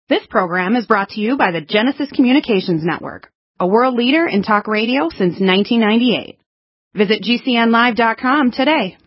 This program is brought to you by the Genesis Communications Network, a world leader in talk radio since 1998. Visit GCNlive.com today.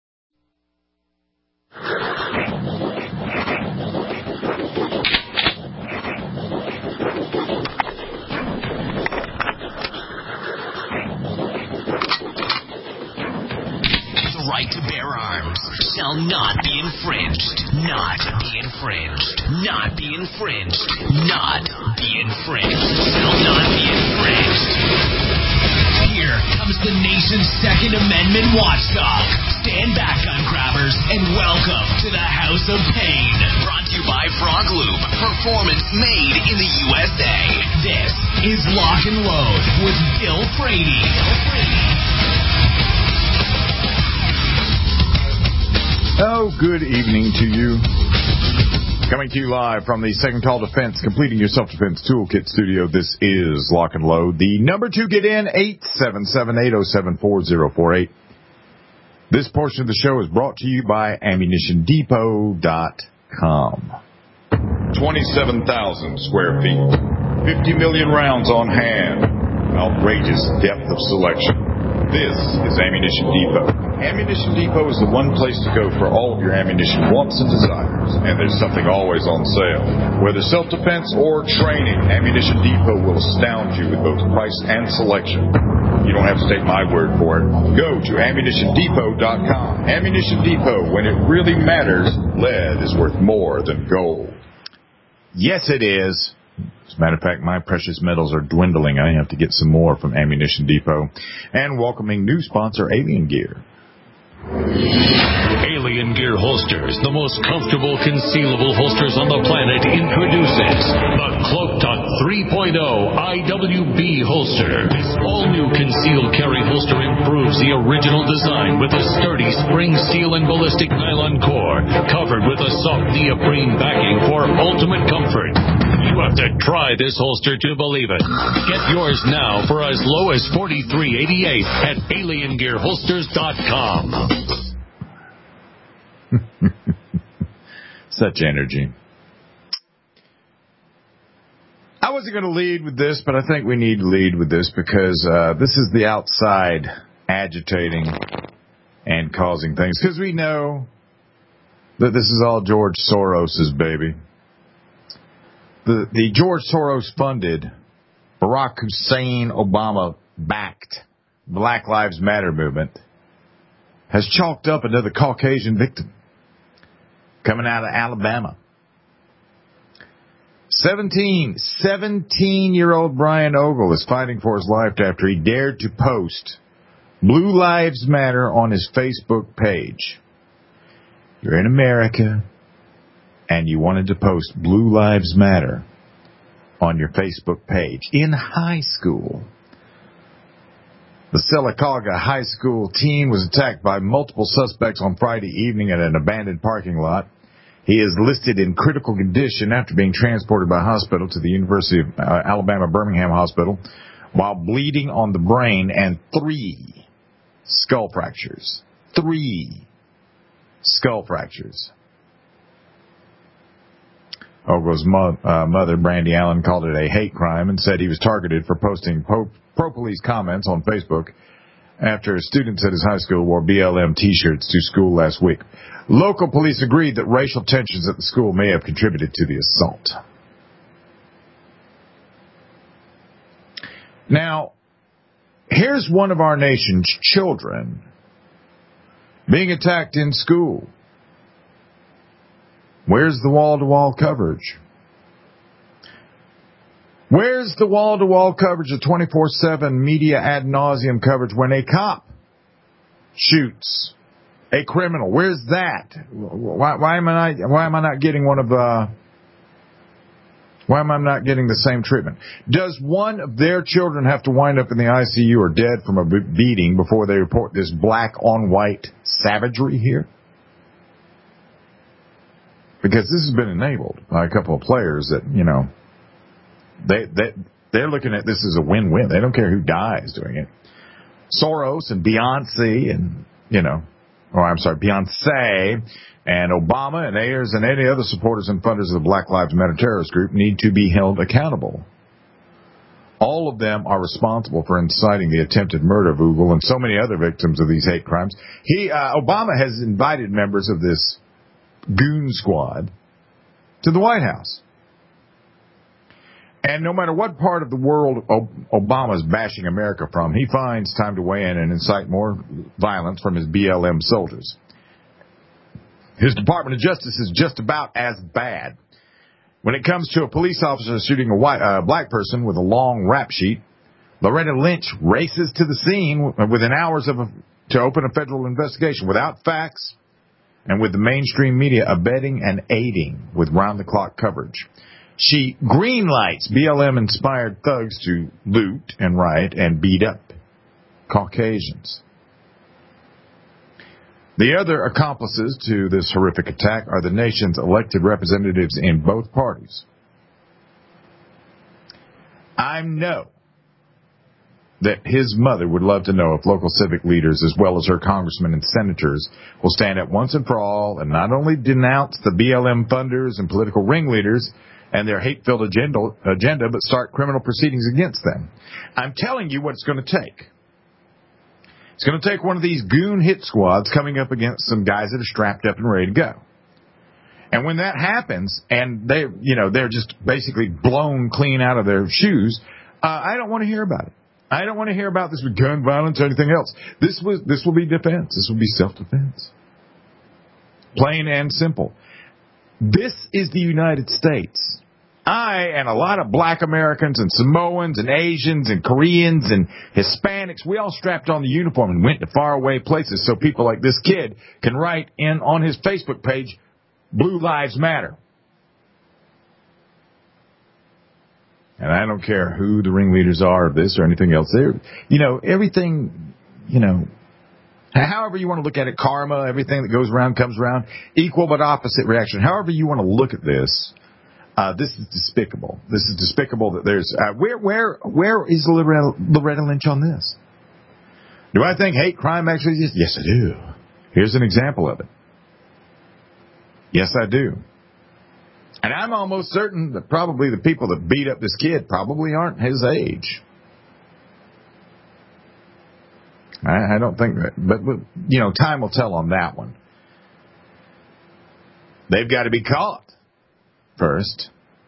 The right to bear arms shall not be infringed. Not be infringed. Not be infringed. Not be infringed. Shall not be infringed. Here comes the nation's Second Amendment watchdog. Stand back, gun grabbers, and welcome to the House of Pain. Brought to you by Frog Loop. Performance made in the USA. This is Lock and Load with Bill Frady. Oh, good evening to you. Coming to you live from the Second Call Defense, completing your self-defense toolkit studio. This is Lock and Load. The number to get in, 877-807-4048. This portion of the show is brought to you by AmmunitionDepot.com. 27,000 square feet, 50 million rounds on hand, outrageous depth of selection. This is Ammunition Depot. Ammunition Depot is the one place to go for all of your ammunition wants and desires, and there's something always on sale. Whether self-defense or training, Ammunition Depot will astound you with both price and selection. You don't have to take my word for it. Go to AmmunitionDepot.com. Ammunition Depot, when it really matters, lead is worth more than gold. Yes, it is. As a matter of fact, my precious metals are dwindling. I have to get some more from Ammunition Depot. And welcoming new sponsor, Alien Gear. Alien Gear Holsters, the most comfortable concealable holsters on the planet, introduces the Cloak Talk 3.0 IWB holster. This all-new concealed carry holster improves the original design with a sturdy spring steel and ballistic nylon core, covered with a soft neoprene backing for ultimate comfort. You have to try this holster to believe it. Get yours now for as low as $43.88 at AlienGearHolsters.com. Such energy. I wasn't going to lead with this, but I think we need to lead with this because this is the outside agitating and causing things. Because we know that this is all George Soros' baby. The George Soros-funded, Barack Hussein Obama-backed Black Lives Matter movement has chalked up another Caucasian victim coming out of Alabama. 17-year-old Brian Ogle is fighting for his life after he dared to post Blue Lives Matter on his Facebook page. You're in America, and you wanted to post Blue Lives Matter on your Facebook page in high school. The Sylacauga High School teen was attacked by multiple suspects on Friday evening at an abandoned parking lot. He is listed in critical condition after being transported by hospital to the University of Alabama Birmingham Hospital while bleeding on the brain and 3 skull fractures. 3 skull fractures. Ogle's mother, Brandy Allen, called it a hate crime and said he was targeted for posting pro-police comments on Facebook after students at his high school wore BLM T-shirts to school last week. Local police agreed that racial tensions at the school may have contributed to the assault. Now, here's one of our nation's children being attacked in school. Where's the wall-to-wall coverage? Where's the wall-to-wall coverage, the 24/7 media ad nauseum coverage when a cop shoots a criminal? Where's that? Why am I not getting the same treatment? Does one of their children have to wind up in the ICU or dead from a beating before they report this black on white savagery here? Because this has been enabled by a couple of players that, you know, they're looking at this as a win-win. They don't care who dies doing it. Soros and Beyonce and, you know, Beyonce and Obama and Ayers and any other supporters and funders of the Black Lives Matter terrorist group need to be held accountable. All of them are responsible for inciting the attempted murder of Ogle and so many other victims of these hate crimes. Obama has invited members of this goon squad to the White House. And no matter what part of the world Obama's bashing America from, he finds time to weigh in and incite more violence from his BLM soldiers. His Department of Justice is just about as bad. When it comes to a police officer shooting a black person with a long rap sheet, Loretta Lynch races to the scene within hours to open a federal investigation without facts and with the mainstream media abetting and aiding with round-the-clock coverage. She greenlights BLM-inspired thugs to loot and riot and beat up Caucasians. The other accomplices to this horrific attack are the nation's elected representatives in both parties. I know that his mother would love to know if local civic leaders, as well as her congressmen and senators, will stand up once and for all and not only denounce the BLM funders and political ringleaders and their hate-filled agenda, but start criminal proceedings against them. I'm telling you what it's going to take. It's going to take one of these goon hit squads coming up against some guys that are strapped up and ready to go. And when that happens, and they're just basically blown clean out of their shoes, I don't want to hear about it. I don't want to hear about this with gun violence or anything else. This will be defense. This will be self-defense. Plain and simple. This is the United States. I and a lot of black Americans and Samoans and Asians and Koreans and Hispanics, we all strapped on the uniform and went to faraway places so people like this kid can write in on his Facebook page, Blue Lives Matter. And I don't care who the ringleaders are of this or anything else. Everything, however you want to look at it, karma, everything that goes around comes around, equal but opposite reaction. However you want to look at this, this is despicable. This is despicable that there's, where is Loretta Lynch on this? Do I think hate crime actually exists? Yes, I do. Here's an example of it. Yes, I do. And I'm almost certain that probably the people that beat up this kid probably aren't his age. I don't think that. But, time will tell on that one. They've got to be caught first.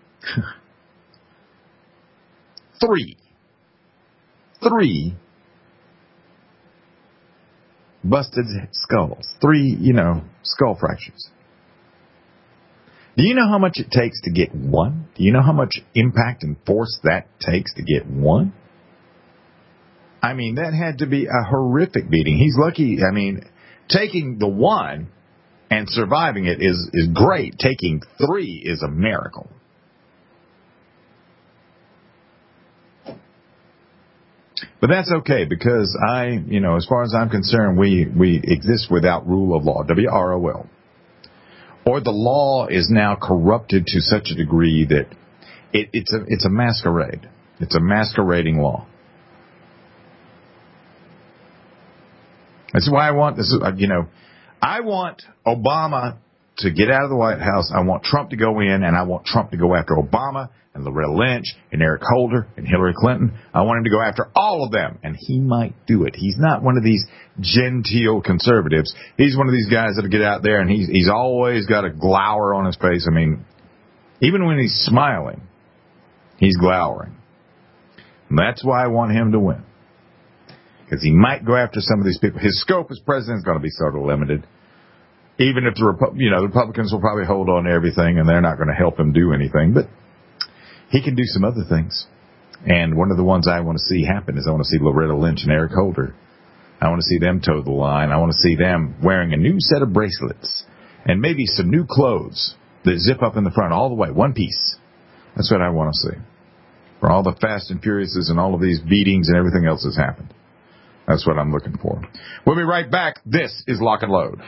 3 busted skulls. 3, skull fractures. Do you know how much it takes to get one? Do you know how much impact and force that takes to get one? I mean, that had to be a horrific beating. He's lucky. I mean, taking the one and surviving it is great. Taking 3 is a miracle. But that's okay because as far as I'm concerned, we exist without rule of law. WROL. Or the law is now corrupted to such a degree that it's a masquerade. It's a masquerading law. That's why I want this. I want Obama to get out of the White House. I want Trump to go in, and I want Trump to go after Obama and Loretta Lynch and Eric Holder and Hillary Clinton. I want him to go after all of them, and he might do it. He's not one of these genteel conservatives. He's one of these guys that'll get out there, and he's always got a glower on his face. I mean, even when he's smiling, he's glowering. And that's why I want him to win. Because he might go after some of these people. His scope as president is going to be sort of limited. Even if the Republicans will probably hold on to everything and they're not going to help him do anything. But he can do some other things. And one of the ones I want to see happen is I want to see Loretta Lynch and Eric Holder. I want to see them toe the line. I want to see them wearing a new set of bracelets and maybe some new clothes that zip up in the front all the way, one piece. That's what I want to see. For all the Fast and Furiouses and all of these beatings and everything else that's happened. That's what I'm looking for. We'll be right back. This is Lock and Load.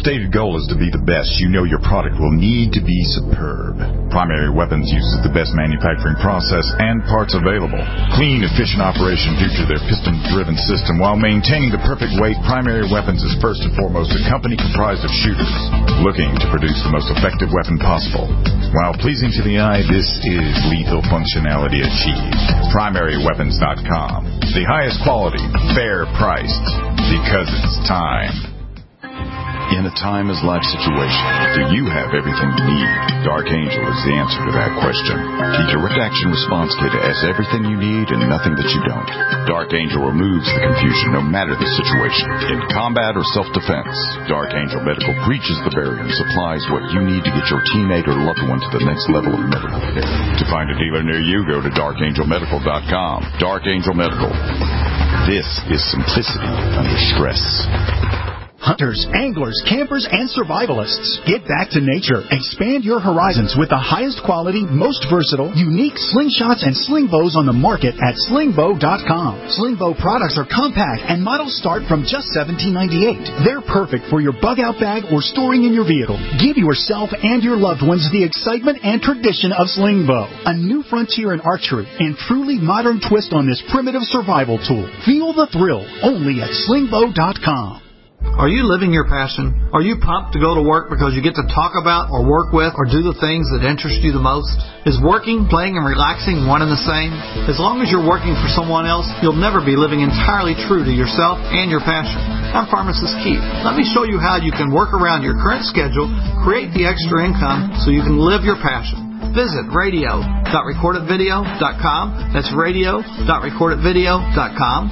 stated goal is to be the best, you know your product will need to be superb. Primary Weapons uses the best manufacturing process and parts available. Clean, efficient operation due to their piston-driven system. While maintaining the perfect weight, Primary Weapons is first and foremost a company comprised of shooters looking to produce the most effective weapon possible. While pleasing to the eye, this is lethal functionality achieved. PrimaryWeapons.com. The highest quality, fair priced, because it's time. In a time-as-life situation, do you have everything you need? Dark Angel is the answer to that question. The Direct Action Response Kit has everything you need and nothing that you don't. Dark Angel removes the confusion no matter the situation. In combat or self-defense, Dark Angel Medical breaches the barrier and supplies what you need to get your teammate or loved one to the next level of medical care. To find a dealer near you, go to darkangelmedical.com. Dark Angel Medical. This is simplicity under stress. Hunters, anglers, campers, and survivalists. Get back to nature. Expand your horizons with the highest quality, most versatile, unique slingshots and sling bows on the market at slingbow.com. Slingbow products are compact and models start from just $17.98. They're perfect for your bug-out bag or storing in your vehicle. Give yourself and your loved ones the excitement and tradition of Slingbow. A new frontier in archery and truly modern twist on this primitive survival tool. Feel the thrill only at slingbow.com. Are you living your passion? Are you pumped to go to work because you get to talk about or work with or do the things that interest you the most? Is working, playing, and relaxing one and the same? As long as you're working for someone else, you'll never be living entirely true to yourself and your passion. I'm Pharmacist Keith. Let me show you how you can work around your current schedule, create the extra income so you can live your passion. Visit radio.recordedvideo.com. That's radio.recordedvideo.com.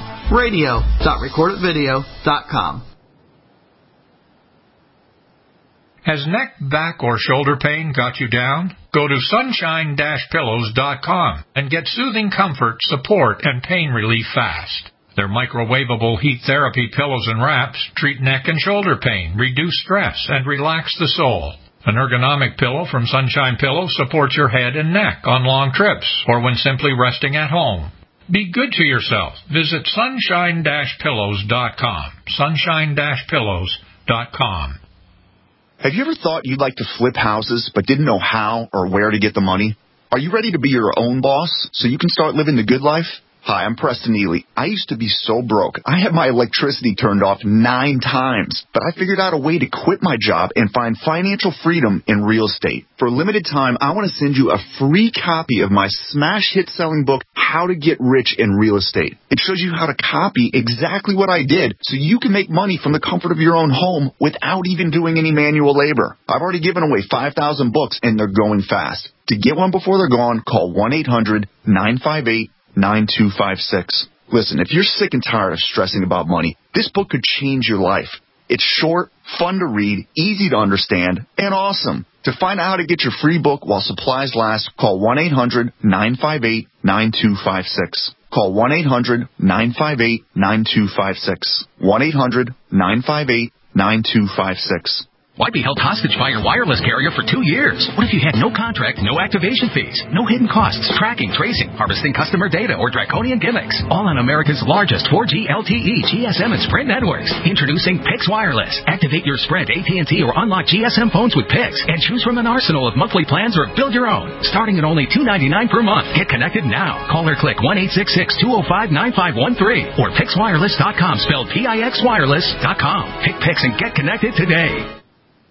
radio.recordedvideo.com. Has neck, back, or shoulder pain got you down? Go to sunshine-pillows.com and get soothing comfort, support, and pain relief fast. Their microwavable heat therapy pillows and wraps treat neck and shoulder pain, reduce stress, and relax the soul. An ergonomic pillow from Sunshine Pillows supports your head and neck on long trips or when simply resting at home. Be good to yourself. Visit sunshine-pillows.com. sunshine-pillows.com. Have you ever thought you'd like to flip houses but didn't know how or where to get the money? Are you ready to be your own boss so you can start living the good life? Hi, I'm Preston Ely. I used to be so broke. I had my electricity turned off 9 times, but I figured out a way to quit my job and find financial freedom in real estate. For a limited time, I want to send you a free copy of my smash hit selling book, How to Get Rich in Real Estate. It shows you how to copy exactly what I did so you can make money from the comfort of your own home without even doing any manual labor. I've already given away 5,000 books and they're going fast. To get one before they're gone, call 1-800-958-9256. Listen, if you're sick and tired of stressing about money, this book could change your life. It's short, fun to read, easy to understand, and awesome. To find out how to get your free book while supplies last, call 1-800-958-9256. Call 1-800-958-9256. 1-800-958-9256. Why be held hostage by your wireless carrier for 2 years? What if you had no contract, no activation fees, no hidden costs, tracking, tracing, harvesting customer data, or draconian gimmicks? All on America's largest 4G LTE, GSM, and Sprint networks. Introducing Pix Wireless. Activate your Sprint, AT&T, or unlock GSM phones with Pix and choose from an arsenal of monthly plans or build your own. Starting at only $2.99 per month. Get connected now. Call or click 1-866-205-9513 or PixWireless.com, spelled PIXWireless.com. Pick Pix and get connected today.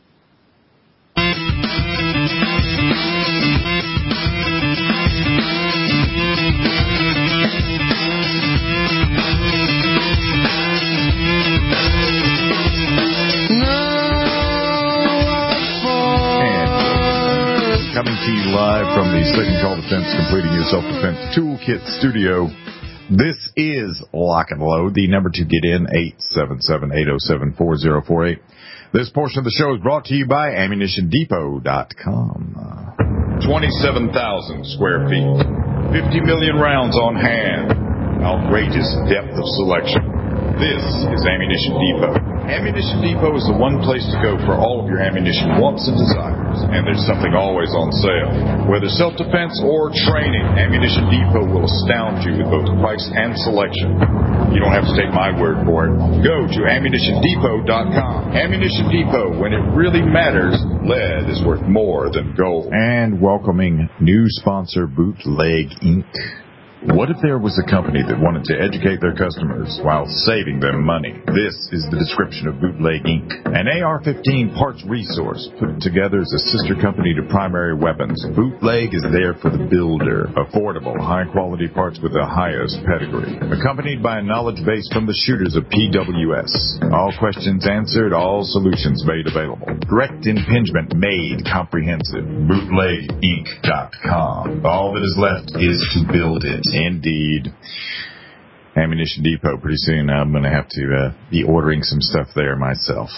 Coming to you live from the Slick and Call Defense Completing Your Self-Defense Toolkit Studio. This is Lock and Load. The number to get in, 877-807-4048. This portion of the show is brought to you by AmmunitionDepot.com. 27,000 square feet, 50 million rounds on hand, outrageous depth of selection. This is Ammunition Depot. Ammunition Depot is the one place to go for all of your ammunition wants and desires. firearms, and there's something always on sale. Whether self-defense or training, Ammunition Depot will astound you with both price and selection. You don't have to take my word for it. Go to AmmunitionDepot.com. Ammunition Depot, when it really matters, lead is worth more than gold. And welcoming new sponsor, Bootleg Inc. What if there was a company that wanted to educate their customers while saving them money? This is the description of Bootleg Inc., an AR-15 parts resource put together as a sister company to Primary Weapons. Bootleg is there for the builder. Affordable, high-quality parts with the highest pedigree. Accompanied by a knowledge base from the shooters of PWS. All questions answered, all solutions made available. Direct impingement made comprehensive. BootlegInc.com. All that is left is to build it. Indeed. Ammunition Depot. Pretty soon I'm going to have to be ordering some stuff there myself.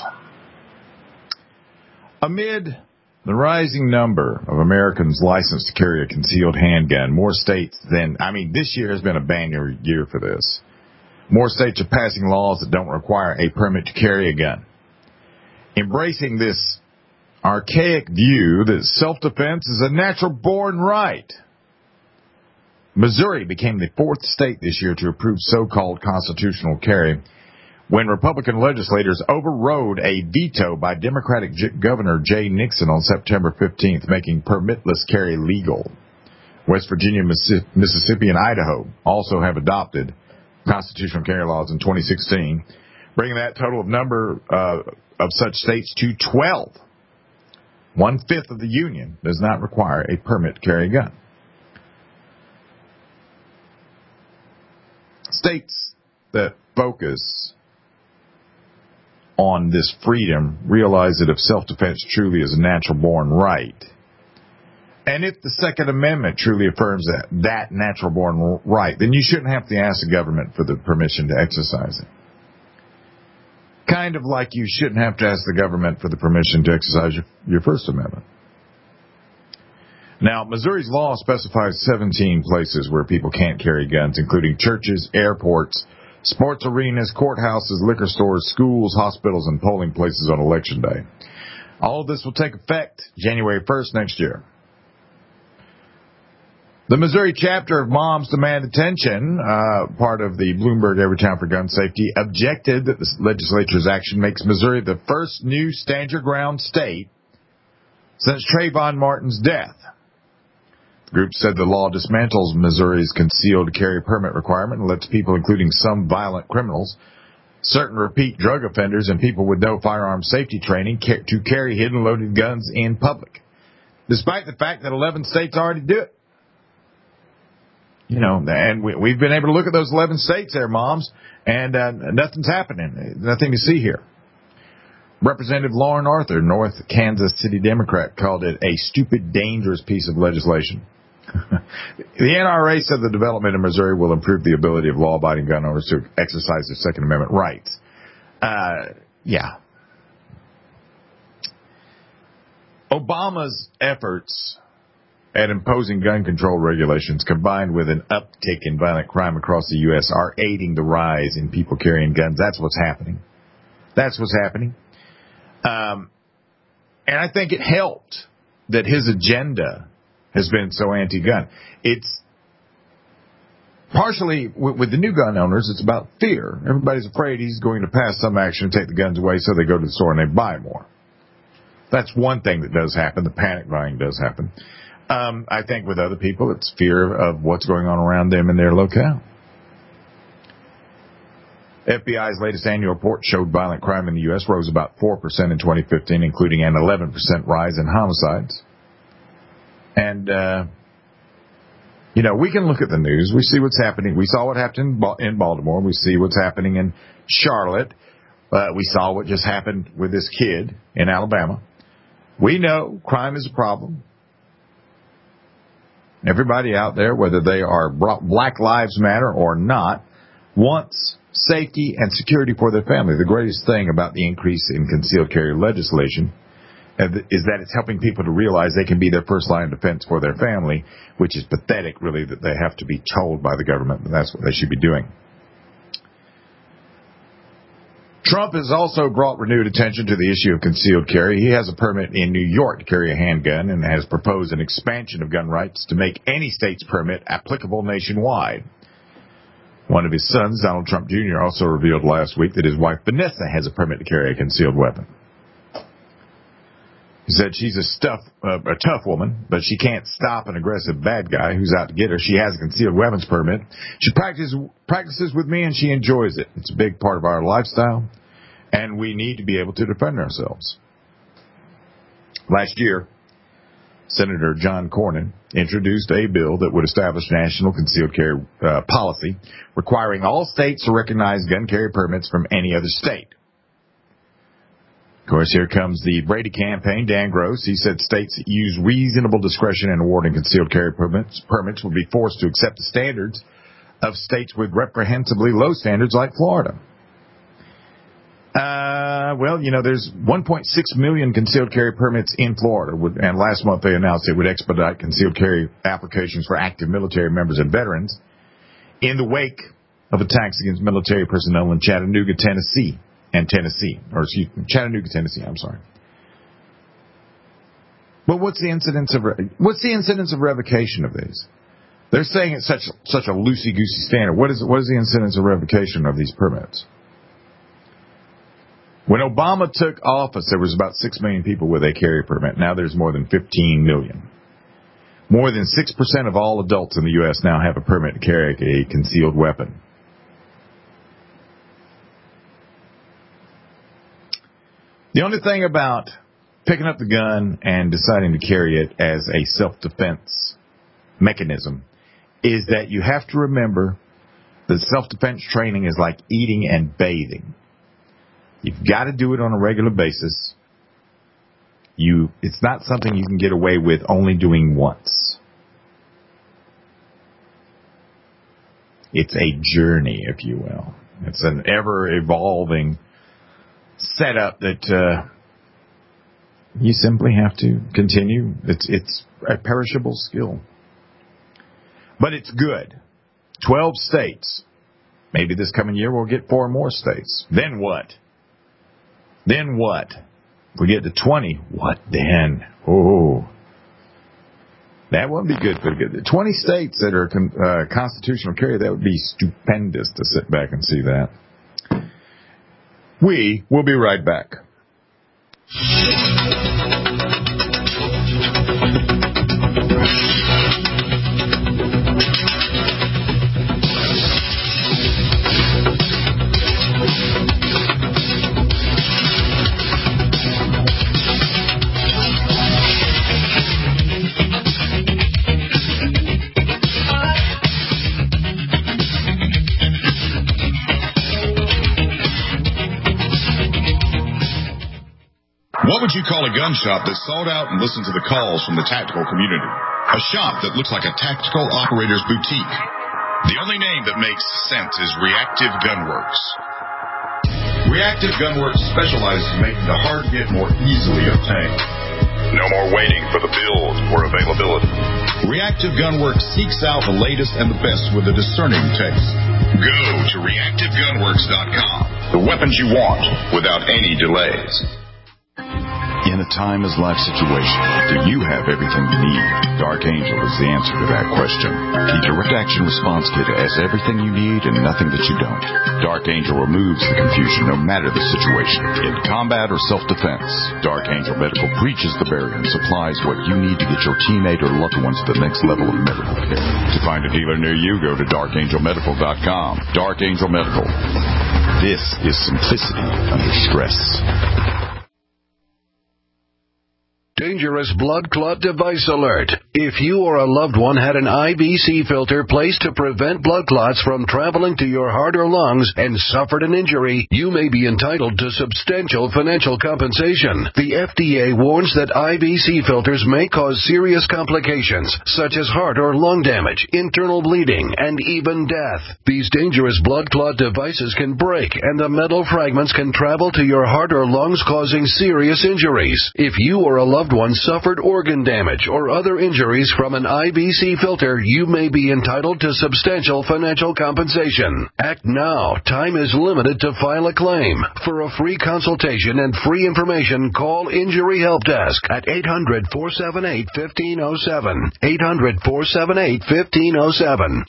Amid the rising number of Americans licensed to carry a concealed handgun, more states this year has been a banner year for this. More states are passing laws that don't require a permit to carry a gun. Embracing this archaic view that self-defense is a natural-born right. Missouri became the fourth state this year to approve so-called constitutional carry when Republican legislators overrode a veto by Democratic Governor Jay Nixon on September 15th, making permitless carry legal. West Virginia, Mississippi, and Idaho also have adopted constitutional carry laws in 2016, bringing that total number of such states to 12. 1/5 of the union does not require a permit to carry a gun. States that focus on this freedom realize that if self-defense truly is a natural-born right, and if the Second Amendment truly affirms that natural-born right, then you shouldn't have to ask the government for the permission to exercise it. Kind of like you shouldn't have to ask the government for the permission to exercise your First Amendment. Now, Missouri's law specifies 17 places where people can't carry guns, including churches, airports, sports arenas, courthouses, liquor stores, schools, hospitals, and polling places on Election Day. All of this will take effect January 1st next year. The Missouri chapter of Moms Demand Attention, part of the Bloomberg Everytown for Gun Safety, objected that the legislature's action makes Missouri the first new stand-your-ground state since Trayvon Martin's death. The group said the law dismantles Missouri's concealed carry permit requirement and lets people, including some violent criminals, certain repeat drug offenders, and people with no firearm safety training to carry hidden loaded guns in public, despite the fact that 11 states already do it. And we've been able to look at those 11 states there, Moms, and nothing's happening. Nothing to see here. Representative Lauren Arthur, North Kansas City Democrat, called it a stupid, dangerous piece of legislation. The NRA said the development in Missouri will improve the ability of law-abiding gun owners to exercise their Second Amendment rights. Obama's efforts at imposing gun control regulations, combined with an uptick in violent crime across the U.S., are aiding the rise in people carrying guns. That's what's happening. And I think it helped that his agenda has been so anti-gun. It's partially, with the new gun owners, it's about fear. Everybody's afraid he's going to pass some action and take the guns away, so they go to the store and they buy more. That's one thing that does happen. The panic buying does happen. I think with other people, it's fear of what's going on around them in their locale. FBI's latest annual report showed violent crime in the U.S. rose about 4% in 2015, including an 11% rise in homicides. And, we can look at the news. We see what's happening. We saw what happened in Baltimore. We see what's happening in Charlotte. We saw what just happened with this kid in Alabama. We know crime is a problem. Everybody out there, whether they are Black Lives Matter or not, wants safety and security for their family. The greatest thing about the increase in concealed carry legislation is that it's helping people to realize they can be their first line of defense for their family, which is pathetic, really, that they have to be told by the government that that's what they should be doing. Trump has also brought renewed attention to the issue of concealed carry. He has a permit in New York to carry a handgun and has proposed an expansion of gun rights to make any state's permit applicable nationwide. One of his sons, Donald Trump Jr., also revealed last week that his wife, Vanessa, has a permit to carry a concealed weapon. He said she's a tough woman, but she can't stop an aggressive bad guy who's out to get her. She has a concealed weapons permit. She practices with me, and she enjoys it. It's a big part of our lifestyle, and we need to be able to defend ourselves. Last year, Senator John Cornyn introduced a bill that would establish national concealed carry policy, requiring all states to recognize gun carry permits from any other state. Of course, here comes the Brady campaign. Dan Gross, he said states that use reasonable discretion in awarding concealed carry permits will be forced to accept the standards of states with reprehensibly low standards like Florida. There's 1.6 million concealed carry permits in Florida, and last month they announced it would expedite concealed carry applications for active military members and veterans in the wake of attacks against military personnel in Chattanooga, Tennessee. Chattanooga, Tennessee. I'm sorry. But what's the incidence of revocation of these? They're saying it's such a loosey-goosey standard. What is the incidence of revocation of these permits? When Obama took office, there was about 6 million people with a carry permit. Now there's more than 15 million. More than 6% of all adults in the U.S. now have a permit to carry a concealed weapon. The only thing about picking up the gun and deciding to carry it as a self-defense mechanism is that you have to remember that self-defense training is like eating and bathing. You've got to do it on a regular basis. It's not something you can get away with only doing once. It's a journey, if you will. It's an ever-evolving setup that you simply have to continue. It's a perishable skill. But it's good. 12 states. Maybe this coming year we'll get 4 more states. Then what? If we get to 20, what then? Oh, that wouldn't be good. But 20 states that are constitutional carry, that would be stupendous to sit back and see that. We will be right back. What would you call a gun shop that sought out and listened to the calls from the tactical community? A shop that looks like a tactical operator's boutique. The only name that makes sense is Reactive Gunworks. Reactive Gunworks specializes in making the hard get more easily obtained. No more waiting for the build or availability. Reactive Gunworks seeks out the latest and the best with a discerning taste. Go to reactivegunworks.com. The weapons you want without any delays. In a timeless life situation, do you have everything you need? Dark Angel is the answer to that question. The Direct Action Response Kit has everything you need and nothing that you don't. Dark Angel removes the confusion no matter the situation. In combat or self-defense, Dark Angel Medical breaches the barrier and supplies what you need to get your teammate or loved ones to the next level of medical care. To find a dealer near you, go to darkangelmedical.com. Dark Angel Medical. This is simplicity under stress. Dangerous blood clot device alert. If you or a loved one had an IVC filter placed to prevent blood clots from traveling to your heart or lungs and suffered an injury, you may be entitled to substantial financial compensation. The FDA warns that IVC filters may cause serious complications, such as heart or lung damage, internal bleeding, and even death. These dangerous blood clot devices can break, and the metal fragments can travel to your heart or lungs, causing serious injuries. If you or a loved one anyone suffered organ damage or other injuries from an IBC filter, you may be entitled to substantial financial compensation. Act now. Time is limited to file a claim. For a free consultation and free information, call Injury Help Desk at 800-478-1507. 800-478-1507.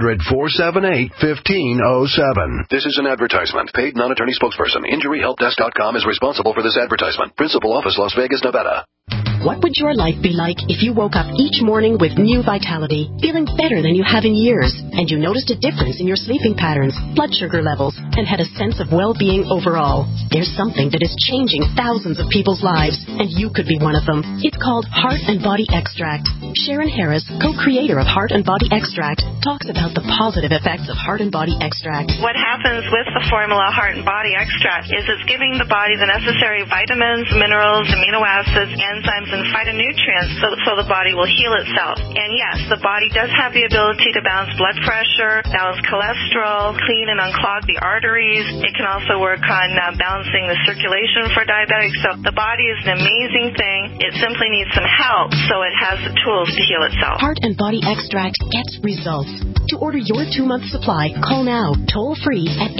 800-478-1507. This is an advertisement. Paid non-attorney spokesperson. InjuryHelpDesk.com is responsible for this advertisement. Principal office, Las Vegas, Nevada. What would your life be like if you woke up each morning with new vitality, feeling better than you have in years, and you noticed a difference in your sleeping patterns, blood sugar levels, and had a sense of well-being overall? There's something that is changing thousands of people's lives, and you could be one of them. It's called Heart and Body Extract. Sharon Harris, co-creator of Heart and Body Extract, talks about the positive effects of Heart and Body Extract. What happens with the formula Heart and Body Extract is it's giving the body the necessary vitamins, minerals, amino acids, enzymes, and phytonutrients so the body will heal itself. And yes, the body does have the ability to balance blood pressure, balance cholesterol, clean and unclog the arteries. It can also work on balancing the circulation for diabetics. So the body is an amazing thing. It simply needs some help so it has the tools to heal itself. Heart and Body Extract gets results. To order your 2-month supply, call now, toll free at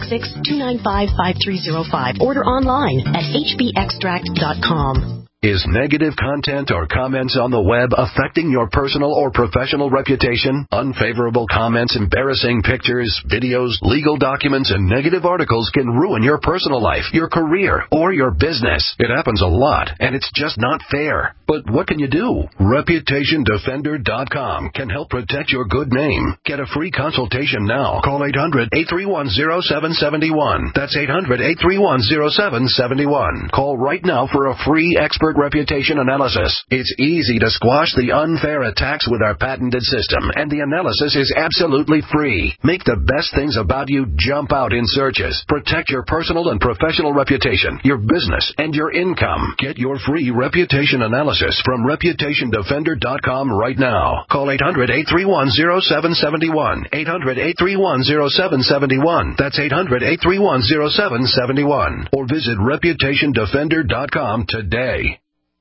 866-295-5305. Order online at hbextract.com. Is negative content or comments on the web affecting your personal or professional reputation? Unfavorable comments, embarrassing pictures, videos, legal documents, and negative articles can ruin your personal life, your career, or your business. It happens a lot, and it's just not fair. But what can you do? ReputationDefender.com can help protect your good name. Get a free consultation now. Call 800-831-0771. That's 800-831-0771. Call right now for a free expert reputation analysis. It's easy to squash the unfair attacks with our patented system, and the analysis is absolutely free. Make the best things about you jump out in searches. Protect your personal and professional reputation, your business, and your income. Get your free reputation analysis from ReputationDefender.com right now. Call 800-831-0771. 800-831-0771. That's 800-831-0771. Or visit ReputationDefender.com today.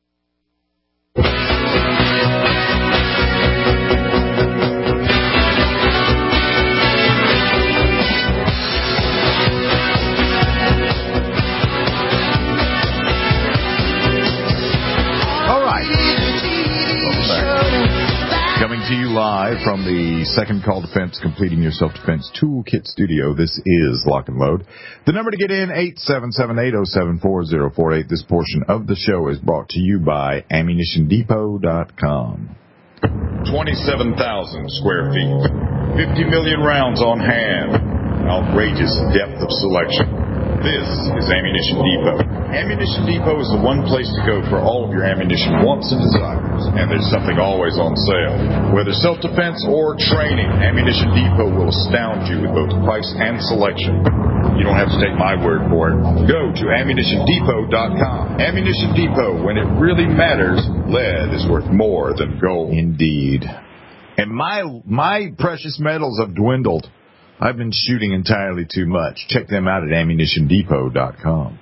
Coming to you live from the Second Call Defense Completing Your Self-Defense Toolkit Studio. This is Lock and Load. The number to get in, 877-807-4048. This portion of the show is brought to you by AmmunitionDepot.com. 27,000 square feet. 50 million rounds on hand. Outrageous depth of selection. This is Ammunition Depot. Ammunition Depot is the one place to go for all of your ammunition wants and desires. And there's something always on sale. Whether self-defense or training, Ammunition Depot will astound you with both price and selection. You don't have to take my word for it. Go to AmmunitionDepot.com. Ammunition Depot, when it really matters, lead is worth more than gold. Indeed. And my precious metals have dwindled. I've been shooting entirely too much. Check them out at AmmunitionDepot.com.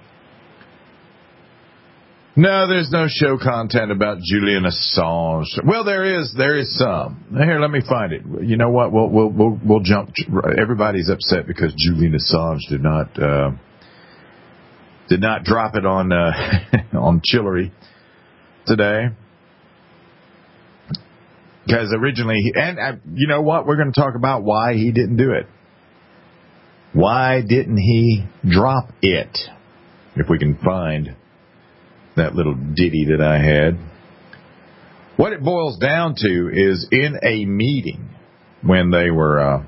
No, there's no show content about Julian Assange. Well, there is some. Here, let me find it. You know what? We'll jump. Everybody's upset because Julian Assange did not drop it on on Chillery today. Because originally, you know what? We're going to talk about why he didn't do it. Why didn't he drop it? If we can find that little ditty that I had. What it boils down to is in a meeting when they were,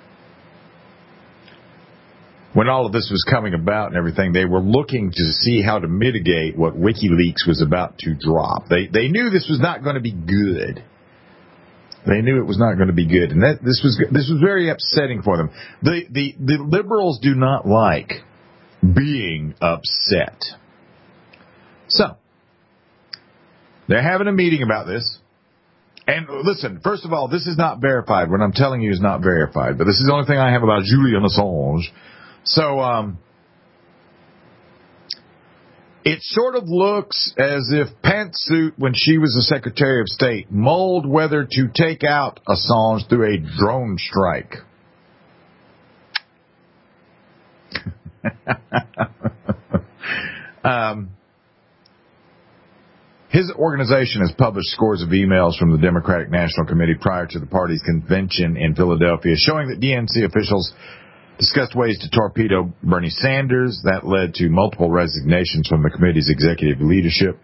when all of this was coming about and everything, they were looking to see how to mitigate what WikiLeaks was about to drop. They knew this was not going to be good. They knew it was not going to be good, and this was very upsetting for them. The liberals do not like being upset. So they're having a meeting about this. And listen, first of all, this is not verified. What I'm telling you is not verified, but this is the only thing I have about Julian Assange. So It sort of looks as if Pantsuit, when she was the Secretary of State, mulled whether to take out Assange through a drone strike. His organization has published scores of emails from the Democratic National Committee prior to the party's convention in Philadelphia, showing that DNC officials discussed ways to torpedo Bernie Sanders. That led to multiple resignations from the committee's executive leadership.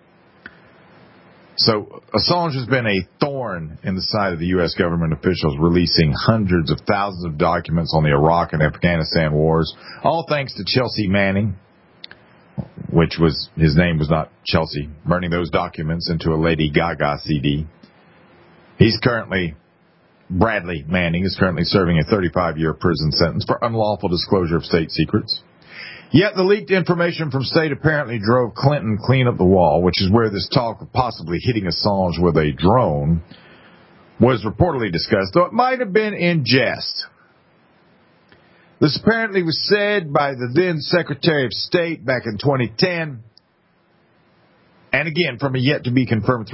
So Assange has been a thorn in the side of the U.S. government officials, releasing hundreds of thousands of documents on the Iraq and Afghanistan wars, all thanks to Chelsea Manning, which was, his name was not Chelsea, burning those documents into a Lady Gaga CD. Bradley Manning is currently serving a 35-year prison sentence for unlawful disclosure of state secrets. Yet the leaked information from state apparently drove Clinton clean up the wall, which is where this talk of possibly hitting Assange with a drone was reportedly discussed, though it might have been in jest. This apparently was said by the then Secretary of State back in 2010. And again, from a yet-to-be-confirmed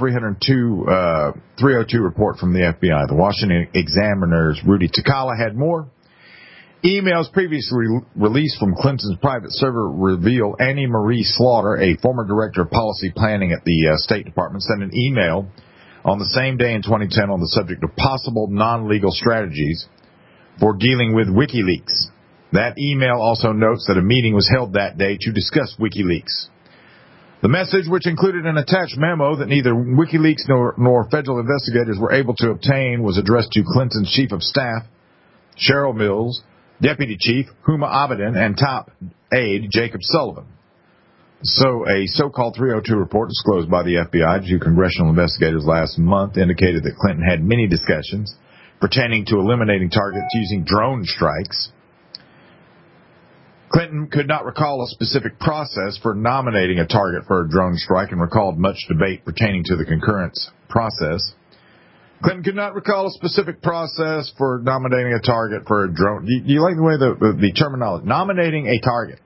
302 report from the FBI. The Washington Examiner's Rudy Tacala had more. Emails previously released from Clinton's private server reveal Annie Marie Slaughter, a former director of policy planning at the State Department, sent an email on the same day in 2010 on the subject of possible non-legal strategies for dealing with WikiLeaks. That email also notes that a meeting was held that day to discuss WikiLeaks. The message, which included an attached memo that neither WikiLeaks nor federal investigators were able to obtain, was addressed to Clinton's chief of staff, Cheryl Mills, deputy chief, Huma Abedin, and top aide, Jacob Sullivan. So a so-called 302 report disclosed by the FBI to congressional investigators last month indicated that Clinton had many discussions pertaining to eliminating targets using drone strikes. Clinton could not recall a specific process for nominating a target for a drone strike and recalled much debate pertaining to the concurrence process. Clinton could not recall a specific process for nominating a target for a drone. Do you like the way the terminology, nominating a target?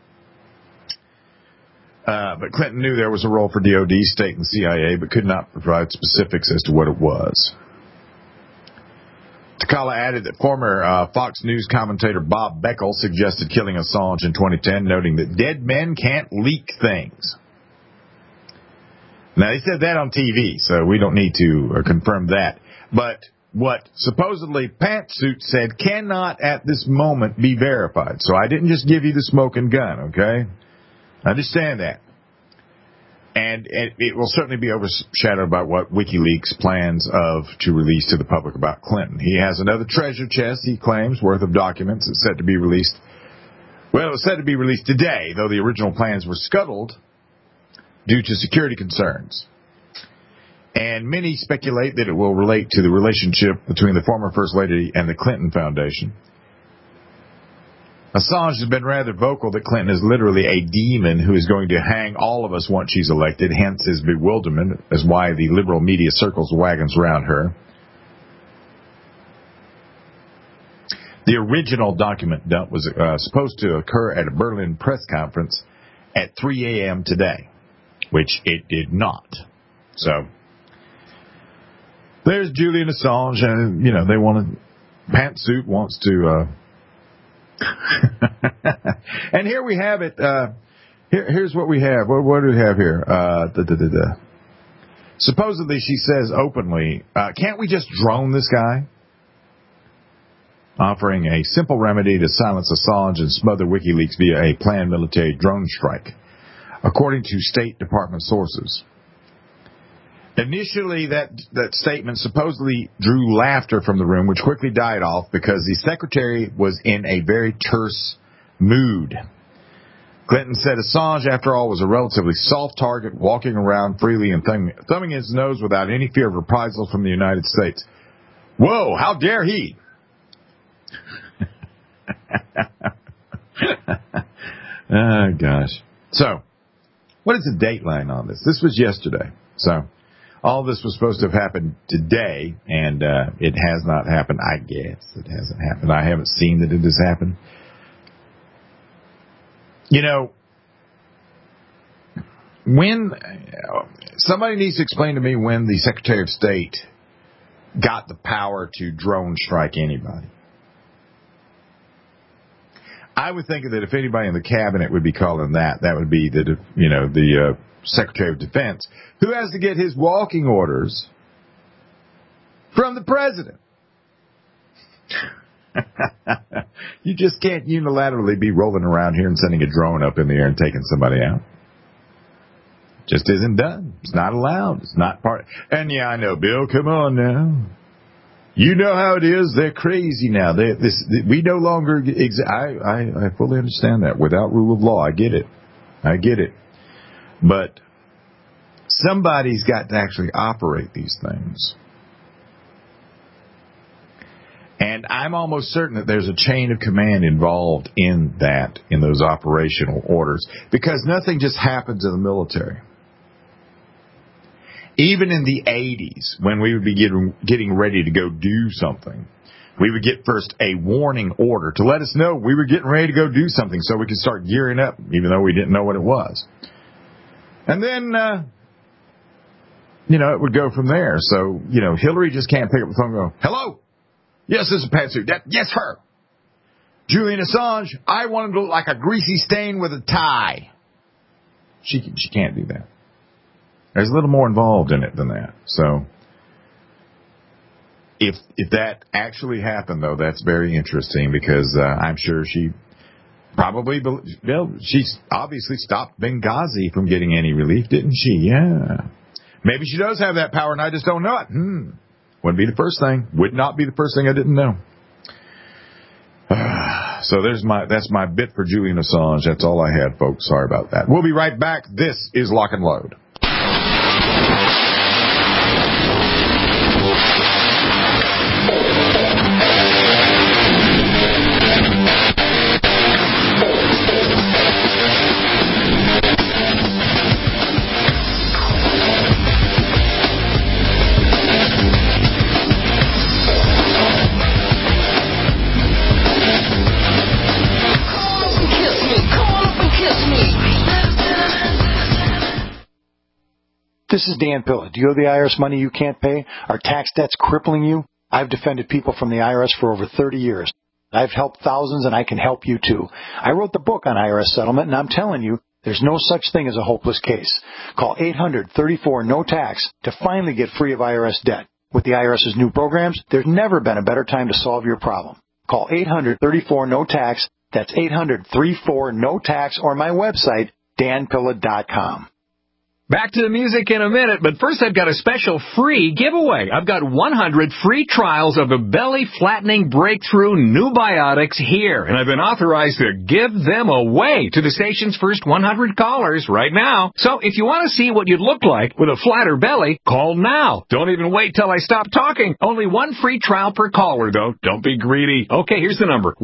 But Clinton knew there was a role for DOD, state, and CIA, but could not provide specifics as to what it was. Tacala added that former Fox News commentator Bob Beckel suggested killing Assange in 2010, noting that dead men can't leak things. Now, they said that on TV, so we don't need to confirm that. But what supposedly Pantsuit said cannot at this moment be verified. So I didn't just give you the smoking gun, okay? Understand that. And it will certainly be overshadowed by what WikiLeaks plans to release to the public about Clinton. He has another treasure chest, he claims, worth of documents that's set to be released. Well, it was set to be released today, though the original plans were scuttled due to security concerns. And many speculate that it will relate to the relationship between the former First Lady and the Clinton Foundation. Assange has been rather vocal that Clinton is literally a demon who is going to hang all of us once she's elected, hence his bewilderment as why the liberal media circles wagons around her. The original document dump was supposed to occur at a Berlin press conference at 3 a.m. today, which it did not. So there's Julian Assange, and, they Pantsuit wants to... And here we have it. Here's what we have. What do we have here? Supposedly, she says openly, can't we just drone this guy? Offering a simple remedy to silence Assange and smother WikiLeaks via a planned military drone strike, according to State Department sources. Initially, that statement supposedly drew laughter from the room, which quickly died off because the secretary was in a very terse mood. Clinton said Assange, after all, was a relatively soft target, walking around freely and thumbing his nose without any fear of reprisals from the United States. Whoa, how dare he! Oh, gosh. So, what is the dateline on this? This was yesterday. So, all this was supposed to have happened today, and it has not happened, I guess. It hasn't happened. I haven't seen that it has happened. when somebody needs to explain to me when the Secretary of State got the power to drone strike anybody. I would think that if anybody in the cabinet would be calling that would be the Secretary of Defense, who has to get his walking orders from the president. You just can't unilaterally be rolling around here and sending a drone up in the air and taking somebody out. Just isn't done. It's not allowed. It's not part. And yeah, I know, Bill, come on now. You know how it is. They're crazy now. We no longer. I fully understand that. Without rule of law, I get it. But somebody's got to actually operate these things. And I'm almost certain that there's a chain of command involved in those operational orders, because nothing just happens in the military. Even in the 80s, when we would be getting ready to go do something, we would get first a warning order to let us know we were getting ready to go do something so we could start gearing up, even though we didn't know what it was. And then, it would go from there. So, Hillary just can't pick up the phone and go, hello? Yes, this is Pantsuit. Yes, her. Julian Assange, I want him to look like a greasy stain with a tie. She can't do that. There's a little more involved in it than that. So, if that actually happened, though, that's very interesting, because I'm sure she probably, she's obviously stopped Benghazi from getting any relief, didn't she? Yeah. Maybe she does have that power and I just don't know it. Wouldn't be the first thing. Would not be the first thing I didn't know. So that's my bit for Julian Assange. That's all I had, folks. Sorry about that. We'll be right back. This is Lock and Load. This is Dan Pilla. Do you owe the IRS money you can't pay? Are tax debts crippling you? I've defended people from the IRS for over 30 years. I've helped thousands, and I can help you too. I wrote the book on IRS settlement, and I'm telling you, there's no such thing as a hopeless case. Call 800-34-NO-TAX to finally get free of IRS debt. With the IRS's new programs, there's never been a better time to solve your problem. Call 800-34-NO-TAX. That's 800-34-NO-TAX, or my website, danpilla.com. Back to the music in a minute, but first I've got a special free giveaway. I've got 100 free trials of the Belly Flattening Breakthrough Newbiotics here, and I've been authorized to give them away to the station's first 100 callers right now. So if you want to see what you'd look like with a flatter belly, call now. Don't even wait till I stop talking. Only one free trial per caller, though. Don't be greedy. Okay, here's the number.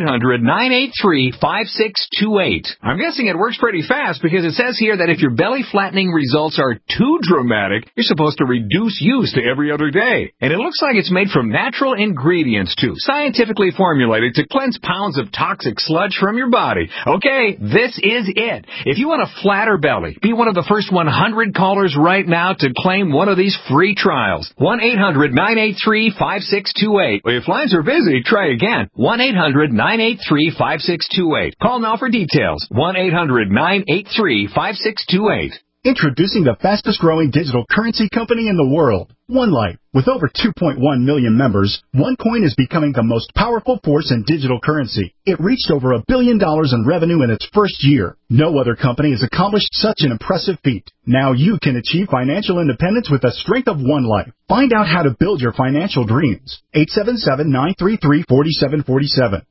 1-800-983-5628. I'm guessing it works pretty fast because it says here that if your belly flattening results are too dramatic, you're supposed to reduce use to every other day. And it looks like it's made from natural ingredients, too, scientifically formulated to cleanse pounds of toxic sludge from your body. Okay, this is it. If you want a flatter belly, be one of the first 100 callers right now to claim one of these free trials. 1-800-983-5628. If lines are busy, try again. 1-800-983-5628. Call now for details. 1-800-983-5628. Introducing the fastest-growing digital currency company in the world, OneLife. With over 2.1 million members, OneCoin is becoming the most powerful force in digital currency. It reached over $1 billion in revenue in its first year. No other company has accomplished such an impressive feat. Now you can achieve financial independence with the strength of OneLife. Find out how to build your financial dreams. 877-933-4747.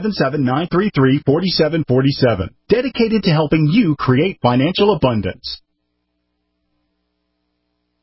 877-933-4747. Dedicated to helping you create financial abundance.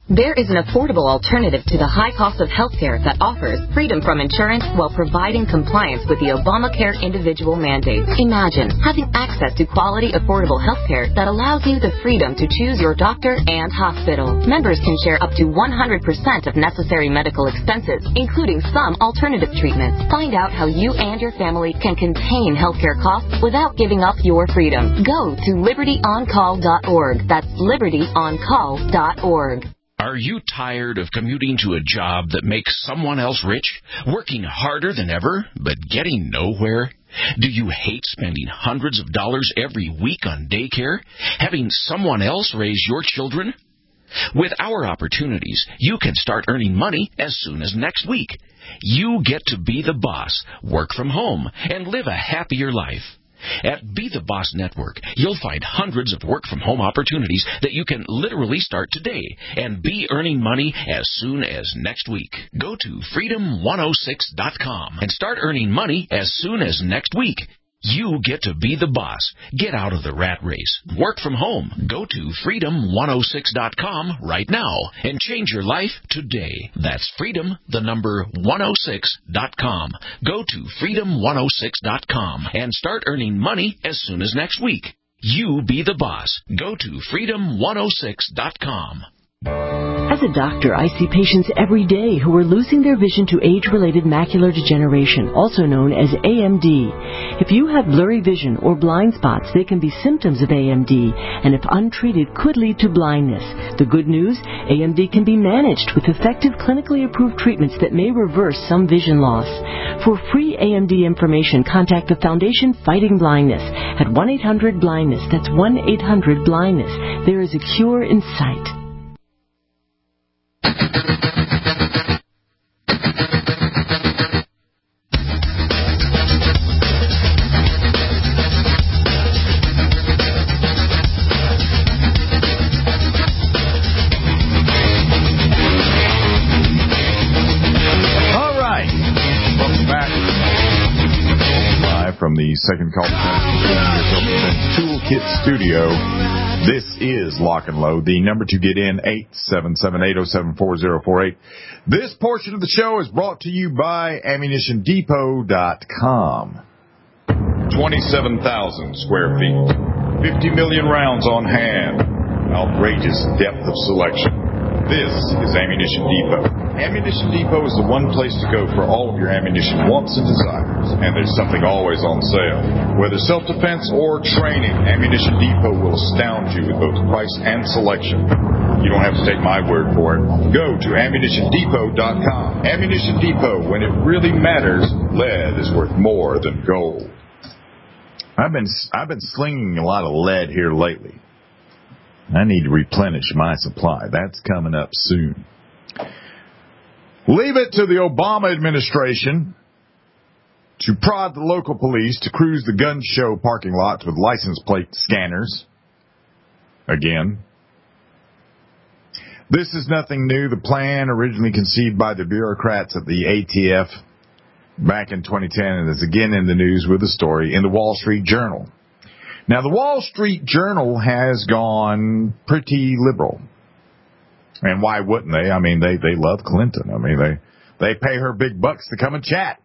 There is an affordable alternative to the high cost of healthcare that offers freedom from insurance while providing compliance with the Obamacare individual mandate. Imagine having access to quality, affordable healthcare that allows you the freedom to choose your doctor and hospital. Members can share up to 100% of necessary medical expenses, including some alternative treatments. Find out how you and your family can contain healthcare costs without giving up your freedom. Go to libertyoncall.org. That's libertyoncall.org. Are you tired of commuting to a job that makes someone else rich, working harder than ever, but getting nowhere? Do you hate spending hundreds of dollars every week on daycare, having someone else raise your children? With our opportunities, you can start earning money as soon as next week. You get to be the boss, work from home, and live a happier life. At Be the Boss Network, you'll find hundreds of work-from-home opportunities that you can literally start today and be earning money as soon as next week. Go to freedom106.com and start earning money as soon as next week. You get to be the boss. Get out of the rat race. Work from home. Go to freedom106.com right now and change your life today. That's freedom106.com. Go to freedom106.com and start earning money as soon as next week. You be the boss. Go to freedom106.com. As a doctor, I see patients every day who are losing their vision to age-related macular degeneration, also known as AMD. If you have blurry vision or blind spots, they can be symptoms of AMD, and if untreated, could lead to blindness. The good news, AMD can be managed with effective clinically approved treatments that may reverse some vision loss. For free AMD information, contact the Foundation Fighting Blindness at 1-800-BLINDNESS. That's 1-800-BLINDNESS. There is a cure in sight. From the Second Call Defense Toolkit Studio, this is Lock and Load. The number to get in, 877-807-4048. This portion of the show is brought to you by AmmunitionDepot.com. 27,000 square feet, 50 million rounds on hand, outrageous depth of selection. This is Ammunition Depot. Ammunition Depot is the one place to go for all of your ammunition wants and desires, and there's something always on sale. Whether self-defense or training, Ammunition Depot will astound you with both price and selection. You don't have to take my word for it. Go to AmmunitionDepot.com. Ammunition Depot, when it really matters, lead is worth more than gold. I've been slinging a lot of lead here lately. I need to replenish my supply. That's coming up soon. Leave it to the Obama administration to prod the local police to cruise the gun show parking lots with license plate scanners. Again. This is nothing new. The plan originally conceived by the bureaucrats at the ATF back in 2010 and is again in the news with a story in the Wall Street Journal. Now, the Wall Street Journal has gone pretty liberal. And why wouldn't they? I mean, they love Clinton. I mean, they pay her big bucks to come and chat.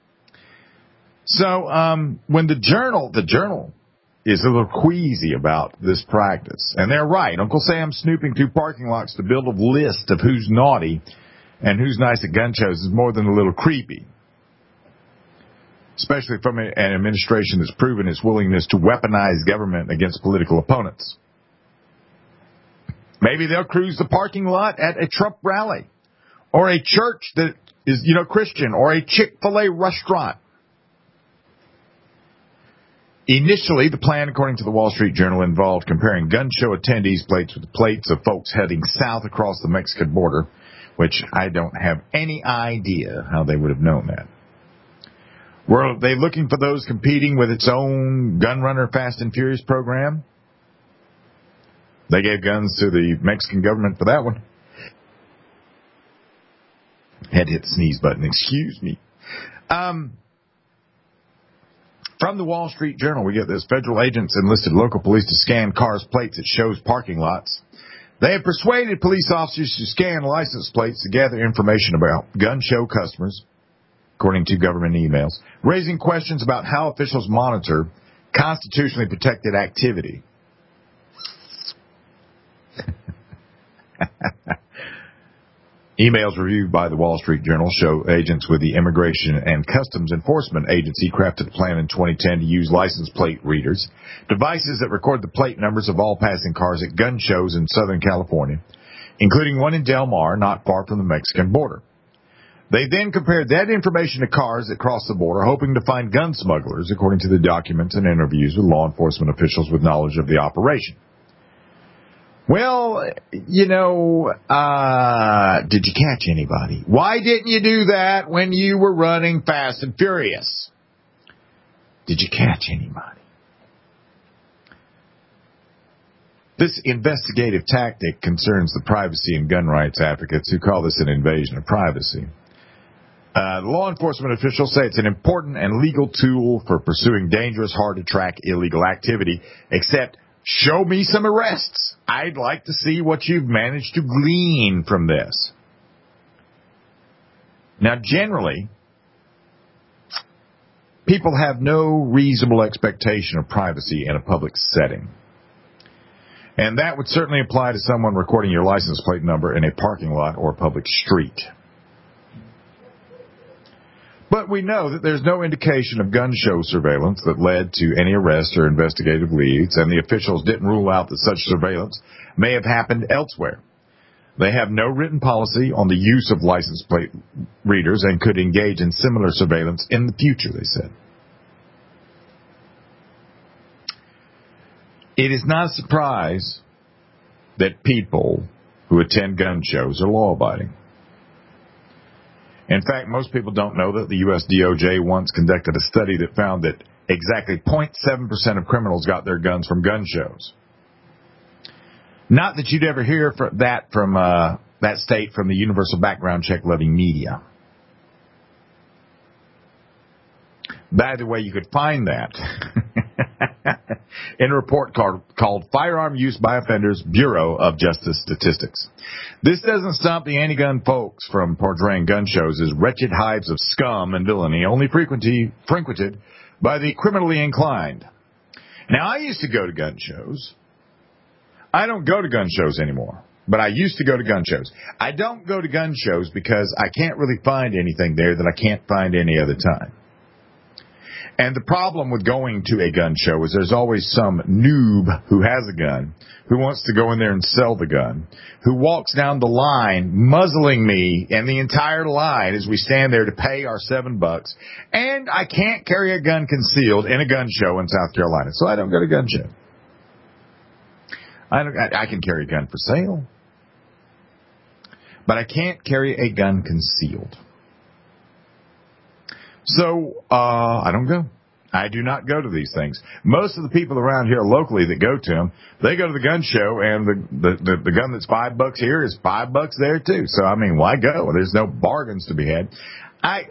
So, when the journal is a little queasy about this practice. And they're right. Uncle Sam snooping through parking lots to build a list of who's naughty and who's nice at gun shows is more than a little creepy. Especially from an administration that's proven its willingness to weaponize government against political opponents. Maybe they'll cruise the parking lot at a Trump rally, or a church that is, Christian, or a Chick-fil-A restaurant. Initially, the plan, according to the Wall Street Journal, involved comparing gun show attendees' plates with plates of folks heading south across the Mexican border, which I don't have any idea how they would have known that. Were they looking for those competing with its own Gun Runner Fast and Furious program? They gave guns to the Mexican government for that one. Had to hit the sneeze button, excuse me. From the Wall Street Journal, we get this. Federal agents enlisted local police to scan cars' plates at shows parking lots. They have persuaded police officers to scan license plates to gather information about gun show customers, according to government emails, raising questions about how officials monitor constitutionally protected activity. Emails reviewed by the Wall Street Journal show agents with the Immigration and Customs Enforcement Agency crafted a plan in 2010 to use license plate readers, devices that record the plate numbers of all passing cars at gun shows in Southern California, including one in Del Mar, not far from the Mexican border. They then compared that information to cars that crossed the border, hoping to find gun smugglers, according to the documents and interviews with law enforcement officials with knowledge of the operation. Well, did you catch anybody? Why didn't you do that when you were running Fast and Furious? Did you catch anybody? This investigative tactic concerns the privacy and gun rights advocates who call this an invasion of privacy. The law enforcement officials say it's an important and legal tool for pursuing dangerous, hard-to-track illegal activity, except show me some arrests. I'd like to see what you've managed to glean from this. Now, generally, people have no reasonable expectation of privacy in a public setting. And that would certainly apply to someone recording your license plate number in a parking lot or public street. But we know that there's no indication of gun show surveillance that led to any arrest or investigative leads, and the officials didn't rule out that such surveillance may have happened elsewhere. They have no written policy on the use of license plate readers and could engage in similar surveillance in the future, they said. It is not a surprise that people who attend gun shows are law-abiding. In fact, most people don't know that the U.S. DOJ once conducted a study that found that exactly 0.7% of criminals got their guns from gun shows. Not that you'd ever hear that from that state from the universal background check loving media. By the way, you could find that in a report called Firearm Use by Offenders, Bureau of Justice Statistics. This doesn't stop the anti-gun folks from portraying gun shows as wretched hives of scum and villainy, only frequented by the criminally inclined. Now, I used to go to gun shows. I don't go to gun shows anymore, but I used to go to gun shows. I don't go to gun shows because I can't really find anything there that I can't find any other time. And the problem with going to a gun show is there's always some noob who has a gun, who wants to go in there and sell the gun, who walks down the line muzzling me and the entire line as we stand there to pay our $7. And I can't carry a gun concealed in a gun show in South Carolina, so I don't go to gun show. I can carry a gun for sale, but I can't carry a gun concealed. So, I don't go. I do not go to these things. Most of the people around here locally that go to them, they go to the gun show, and the gun that's $5 here is $5 there too. So, I mean, why go? There's no bargains to be had. I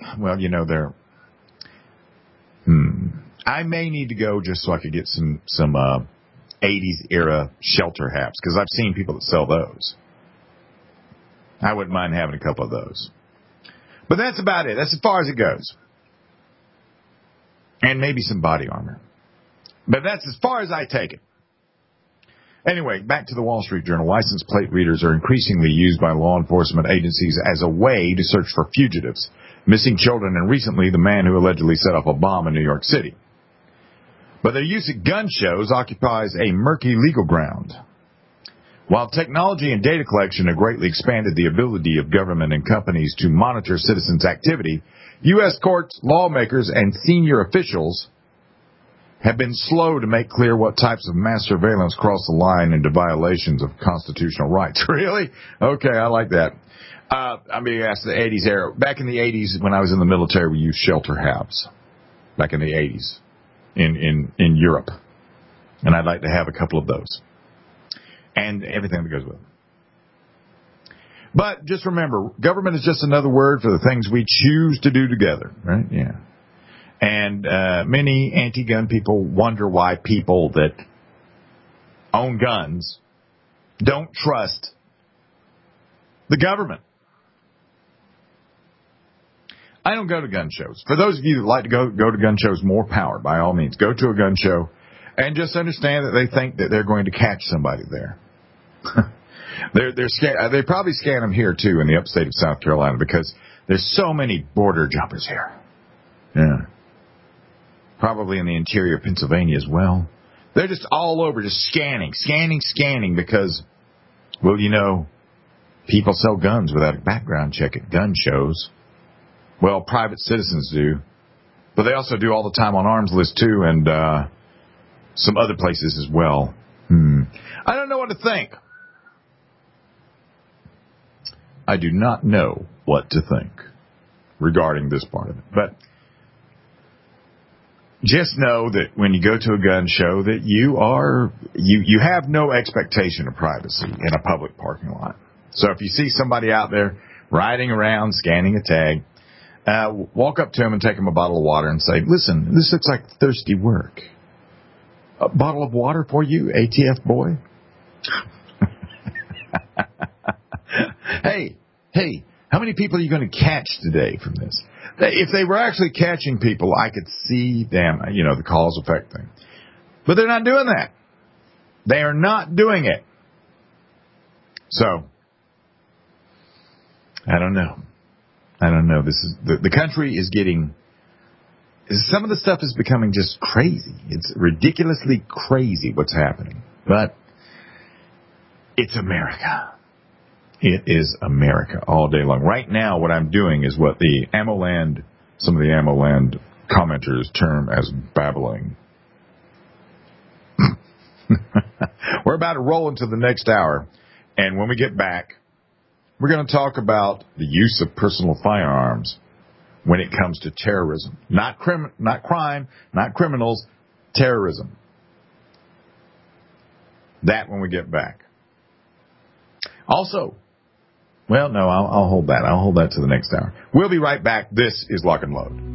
may need to go just so I could get some 80s era shelter hats, because I've seen people that sell those. I wouldn't mind having a couple of those. But that's about it. That's as far as it goes. And maybe some body armor. But that's as far as I take it. Anyway, back to the Wall Street Journal. License plate readers are increasingly used by law enforcement agencies as a way to search for fugitives, missing children, and recently the man who allegedly set off a bomb in New York City. But their use at gun shows occupies a murky legal ground. While technology and data collection have greatly expanded the ability of government and companies to monitor citizens' activity, U.S. courts, lawmakers, and senior officials have been slow to make clear what types of mass surveillance cross the line into violations of constitutional rights. Really? Okay, I like that. I'm being asked the 80s era. Back in the 80s, when I was in the military, we used shelter halves. Back in the 80s in Europe. And I'd like to have a couple of those. And everything that goes with it. But just remember, government is just another word for the things we choose to do together, right? Yeah. And many anti-gun people wonder why people that own guns Don't trust the government. I don't go to gun shows. For those of you that like to go to gun shows, more power, by all means. Go to a gun show and just understand that they think that they're going to catch somebody there. They're scared. They probably scan them here, too, in the upstate of South Carolina, because there's so many border jumpers here. Yeah. Probably in the interior of Pennsylvania as well. They're just all over, just scanning, because, well, you know, people sell guns without a background check at gun shows. Well, private citizens do. But they also do all the time on Arms List, too, and some other places as well. I don't know what to think. I do not know what to think regarding this part of it. But just know that when you go to a gun show that you have no expectation of privacy in a public parking lot. So if you see somebody out there riding around scanning a tag, walk up to him and take him a bottle of water and say, listen, this looks like thirsty work. A bottle of water for you, ATF boy? Hey, how many people are you going to catch today from this? If they were actually catching people, I could see them, the cause effect thing. But they're not doing that. They are not doing it. So, I don't know. This is the country is getting. Some of the stuff is becoming just crazy. It's ridiculously crazy what's happening. But it's America. It is America all day long. Right now, what I'm doing is what some of the AmmoLand commenters term as babbling. We're about to roll into the next hour, and when we get back, we're going to talk about the use of personal firearms when it comes to terrorism. Not crime, not criminals, terrorism. That when we get back. Also, well, no, I'll hold that. I'll hold that to the next hour. We'll be right back. This is Lock and Load.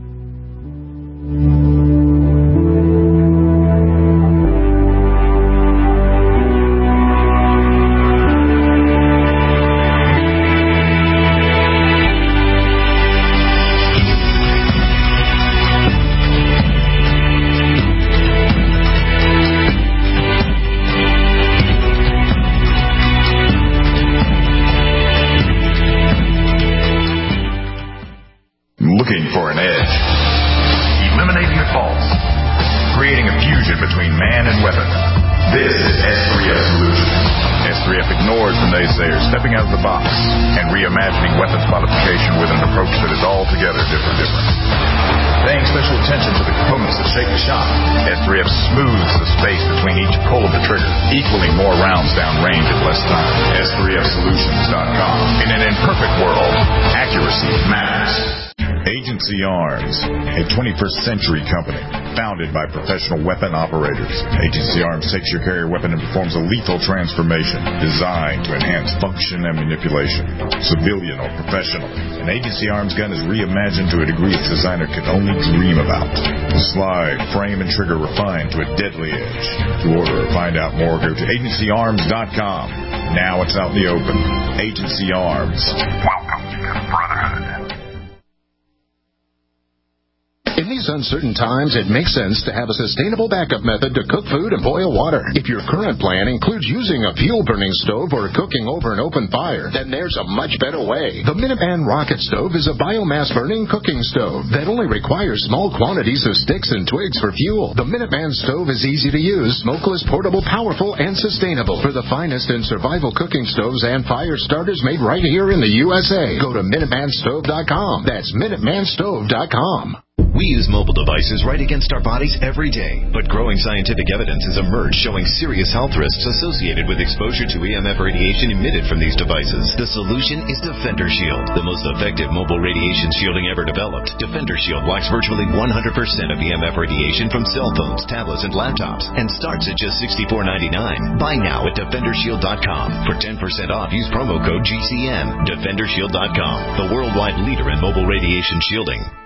Looking for an edge. Eliminating the false. Creating a fusion between man and weapon. This is S3F Solutions. S3F ignores the naysayers, stepping out of the box and reimagining weapons modification with an approach that is altogether different. Paying special attention to the components that shape the shot, S3F smooths the space between each pull of the trigger, equaling more rounds down range in less time. S3FSolutions.com. In an imperfect world, accuracy matters. Agency Arms, a 21st century company founded by professional weapon operators. Agency Arms takes your carrier weapon and performs a lethal transformation designed to enhance function and manipulation. Civilian or professional, an Agency Arms gun is reimagined to a degree its designer could only dream about. The slide, frame, and trigger refined to a deadly edge. To order or find out more, go to agencyarms.com. Now it's out in the open. Agency Arms. Welcome to the Brotherhood. In these uncertain times, it makes sense to have a sustainable backup method to cook food and boil water. If your current plan includes using a fuel-burning stove or cooking over an open fire, then there's a much better way. The Minuteman Rocket Stove is a biomass-burning cooking stove that only requires small quantities of sticks and twigs for fuel. The Minuteman Stove is easy to use, smokeless, portable, powerful, and sustainable. For the finest in survival cooking stoves and fire starters made right here in the USA, go to MinutemanStove.com. That's MinutemanStove.com. We use mobile devices right against our bodies every day, but growing scientific evidence has emerged showing serious health risks associated with exposure to EMF radiation emitted from these devices. The solution is Defender Shield, the most effective mobile radiation shielding ever developed. Defender Shield blocks virtually 100% of EMF radiation from cell phones, tablets, and laptops, and starts at just $64.99. Buy now at DefenderShield.com. For 10% off, use promo code GCN. DefenderShield.com, the worldwide leader in mobile radiation shielding.